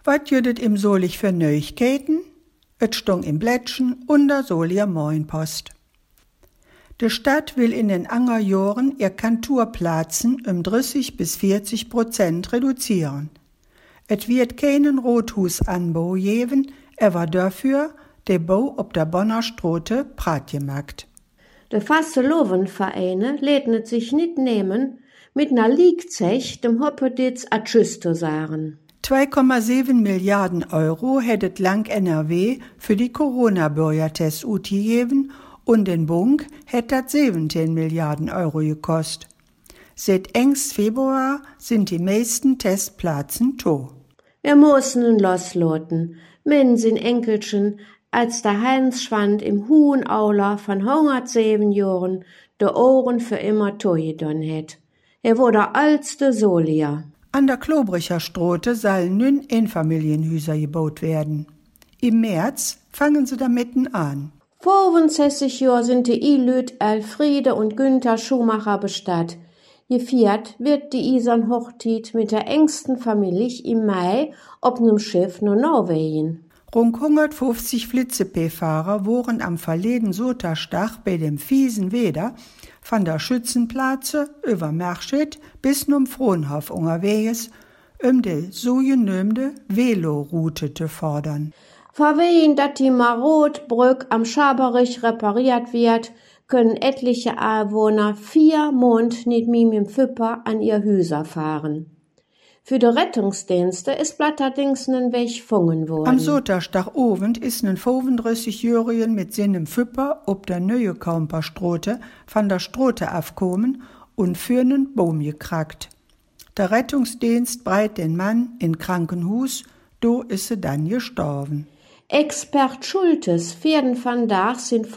Wat jüdet im Solich für Neuigkeiten? Et stung im Blättchen und der Solier Moinpost. Die Stadt will in den Angerjahren ihr Kanturplatzen 30-40% reduzieren. Et wird keinen Rothusanbau geben, aber dafür der Bau ob der Bonner Strote prat gemacht. De Fasselovenvereine läden sich nicht nehmen, mit ner Liegzech dem Hoppeditz a Tschüss zu sagen. 2,7 Milliarden Euro hättet lang NRW für die Corona-Bürgertests gegeben und den Bund hätte das 17 Milliarden Euro gekostet. Seit engst Februar sind die meisten Testplätze to. Wir müssen ihn losloten, min sin Enkelchen, als der Heinz Schwand im hohen Aula von 107 Jahren de Ohren für immer tojedon het. Er wurde der altste Solier. An der Klobricher Strote sollen nun Einfamilienhäuser gebaut werden. Im März fangen sie damit an. 65 Jahre sind die Ilüt Elfriede und Günther Schumacher bestattet. Gefeiert wird die Isern-Hochzeit mit der engsten Familie im Mai auf nem Schiff nach Norwegen. Rund 150 Flitze-P-Fahrer waren am verleden Sotterstag bei dem fiesen Wetter von der Schützenplatze über Merschet bis zum Frohnhof unterwegs, die so genannte Veloroute zu fordern. Verwehen, dass die Marotbrück am Schaberich repariert wird, können etliche Einwohner 4 Monate nicht mehr mit dem Füpper an ihr Häuser fahren. Für die Rettungsdienste ist allerdings ein Weg gefunden worden. Am Sotterstagabend ist ein 35-Jährigen mit seinem Füpper ob der neue Kamperstrote von der Strote aufgekommen und für einen Baum gekrackt. Der Rettungsdienst breit den Mann in Krankenhaus, do ist er dann gestorben. Expert Schultes Vierden van Dach sind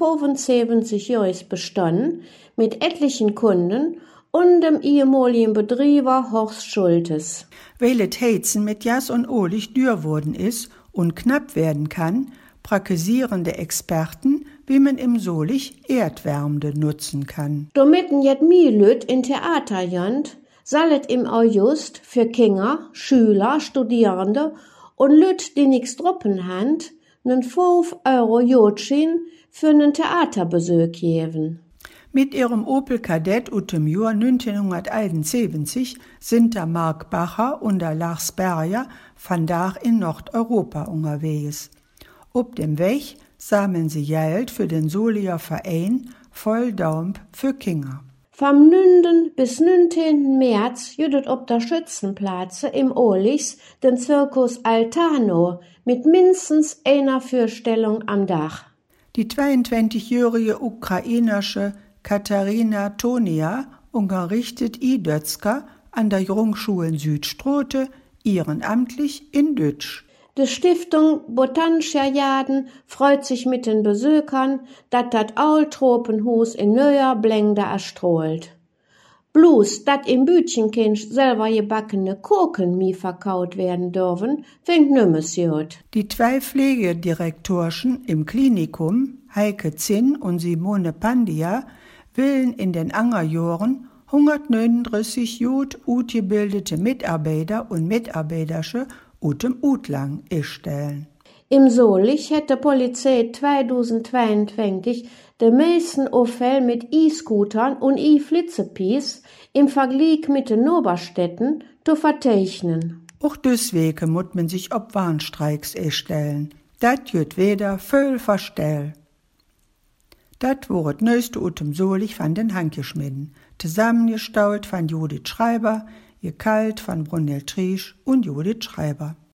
75 Jahre bestanden mit etlichen Kunden und dem ehemaligen Betrieber Horst Schultes. Weil es Heizen mit Gas und Olich dürr worden ist und knapp werden kann, praktizieren die Experten, wie man im Solich Erdwärme nutzen kann. Domitten jet Mielüt in Theater jant, sallet im August für Kinder, Schüler, Studierende und Lüt, die nix druppen hand, nen 5 Euro Jotschin für nen Theaterbesuch geben. Mit ihrem Opel Kadett aus dem Jahr 1971 sind der Mark Bacher und der Lars Berger von Dach in Nordeuropa unterwegs. Auf dem Weg sammeln sie Geld für den Solier Verein Voll Daump für Kinder. Vom 9. bis 19. März jüdet ob der Schützenplatze im Olichs den Zirkus Altano mit mindestens einer Vorstellung am Dach. Die 22-jährige ukrainische Katharina Tonia unterrichtet Dötzker an der Grundschule Südstrote ehrenamtlich in Dütsch. Die Stiftung Botanischer Jaden freut sich mit den Besuchern, dat dat Aultropenhus in neuer Blende erstrahlt. Bloß, dat im Bütchenkind selber gebackene Kuchen mi verkaut werden dürfen, findt nümmes gut. Die 2 Pflegedirektorschen im Klinikum, Heike Zinn und Simone Pandia, willen in den Angerjahren 139 gut ausgebildete Mitarbeiter und Mitarbeiterinnen aus dem Utlang stellen. Im Solich hätte Polizei 2022 de meisten Unfälle mit E-Scootern und E-Flitzepies im Vergleich mit den Oberstädten zu verzeichnen. Auch deswegen muss man sich ob Warnstreiks stellen. Dat jüt weder völl verstell. Dat war das Neueste aus dem Solich von den Handgeschmieden, zusammengestaut von Judith Schreiber, gekalt von Brunel Triesch und Judith Schreiber.